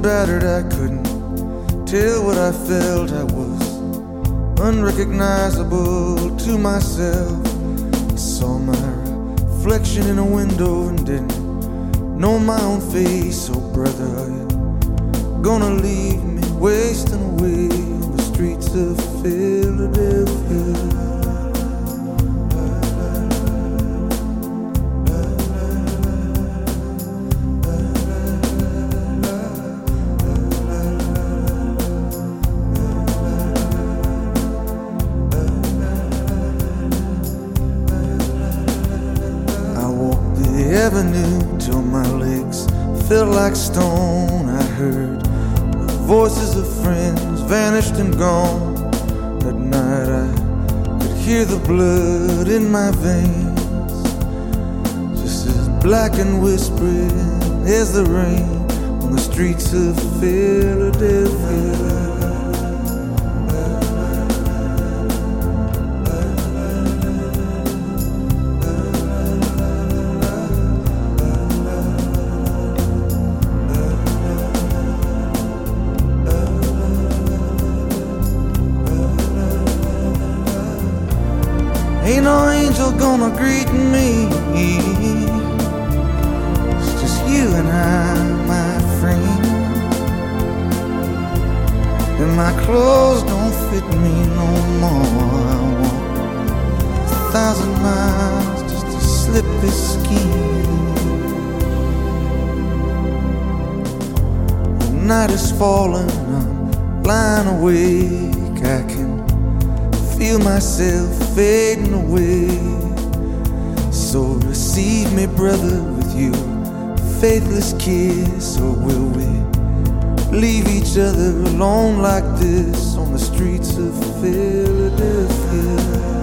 battered, I couldn't tell what I felt. I was unrecognizable to myself. I saw my reflection in a window and didn't know my own face. Oh brother, are you gonna leave me wasting away on the streets of Philadelphia? Avenue till my legs felt like stone. I heard the voices of friends vanished and gone. At night I could hear the blood in my veins, just as black and whispering as the rain on the streets of Philadelphia. Ain't no angel gonna greet me. It's just you and I, my friend. And my clothes don't fit me no more. I walk 1,000 miles just to slip this skin. The night is falling, I'm lying awake. I can feel myself fading away. So receive me, brother, with your faithless kiss. Or will we leave each other alone like this on the streets of Philadelphia?